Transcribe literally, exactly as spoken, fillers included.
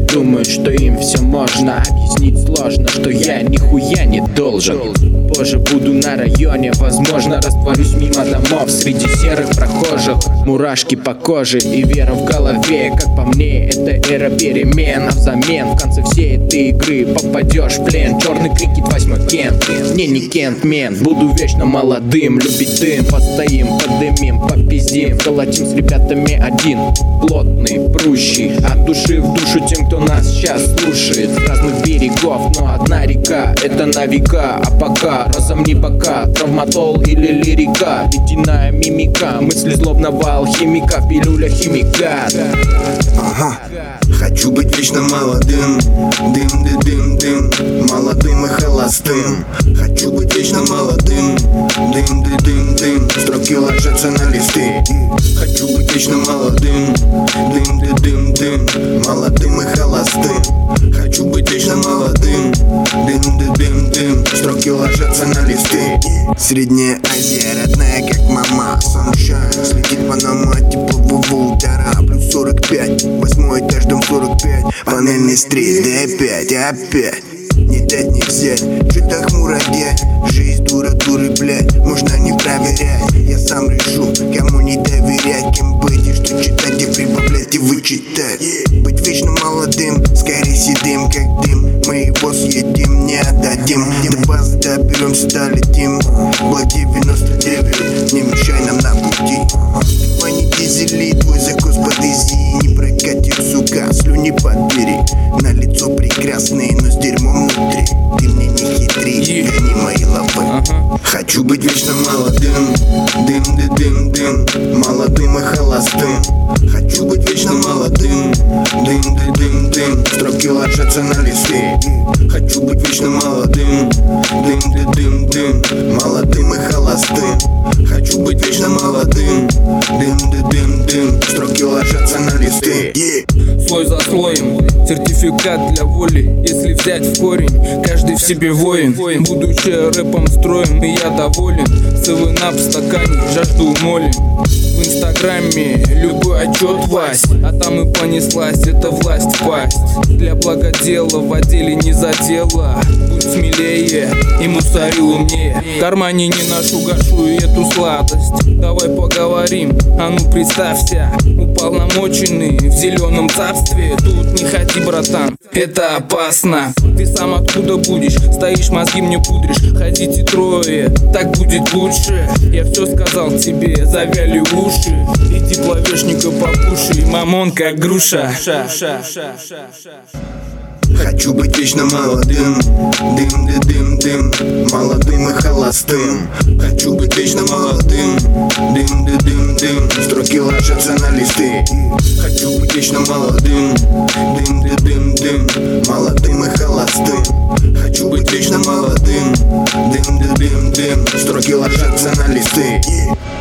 думают, что им все можно. Объяснить сложно, что я нихуя не должен. Позже буду на районе, возможно, растворюсь мимо домов среди серых прохожих. Мурашки по коже и вера в голове. Как по мне, это эра перемен. А взамен в конце всей этой игры попадешь в плен. Черный крикет, восьмой Кент. Не, не Кент, мен. Буду вечно молодым, любить дым. Постоим, подымим, попиздим. Колотим с ребятами один, плотный, прущий. От души в душу тем, кто нас сейчас слушает. С разных берегов, но одна река. Это на века, а пока разомни бока. Травматол или лирика, ледяная мимика. Мысли злобного алхимика, пилюля химика. Ага. Хочу быть вечно молодым, дым, дым, дым, дым, молодым и холостым. Хочу быть вечно молодым, дым, дым, дым, дым, строки ложатся на листы. Хочу быть вечно молодым, дым, дым, дым, дым, молодым и холостым. Хочу быть вечно молодым, дым, дым, дым, дым, строки ложатся на листы. Средняя Азия, родная как мама, Sunshine следит по нам от теплового удара. Плюс сорок пять, восьмой этаж, дом сорок пять, панельный стрит, да опять, опять. Не дать не взять, что-то хмуро где. Жизнь дура, дуры, блядь, можно не проверять. Я сам решу, кому не доверять, кем быть и что читать и прибавлять и вычитать. Быть вечно молодым, скорее седым как дым. Мы его съедим, не отдадим. До базы доберемся, долетим. Блок девяносто девять, не мешай нам на пути. Твой не дизели, твой закус под изи. Не прокатит, сука, слюни подбери. На лицо прекрасные, но с дерьмом внутри. Ты мне не хитри, гони мои лапы. Хочу быть вечно молодым, дым, дым, дым, дым, молодым и холостым. Хочу быть вечно молодым, дым, дым, дым, дым, строки ложатся на листы. Хочу быть вечно молодым, дым, дым, дым, дым, молодым и холостым. Хочу быть вечно молодым, дым, дым, дым, дым, строки ложатся на листы. Слой за слоем, сертификат для воли. Если взять в корень, каждый в себе воин. Будущее рэпом строим, и я доволен. Севен ап в стакане, жажду молим. В инстаграме любой отчет Вась, а там и понеслась эта власть впасть. Для благодела в отделе не за дело. Будь смелее и мусорил умнее. В кармане не ношу, гашу и эту сладость. Давай поговорим, а ну представься. Уполномоченный в зеленом царстве. Тут не ходи, братан, это опасно. Ты сам откуда будешь, стоишь, мозги мне пудришь. Ходите трое, так будет лучше. Я все сказал тебе, завяли уши. Иди плавешника покушай, мамон как груша. Хочу быть вечно молодым, дым, дым, дым, дым, молодым и холостым. Хочу быть вечно молодым, дым, дым, дым, дым, строки ложатся на листы. Хочу быть вечно молодым, дым, дым, дым, дым, молодым и холостым. Хочу быть вечно молодым, дым, дым, дым, дым, строки ложатся на листы.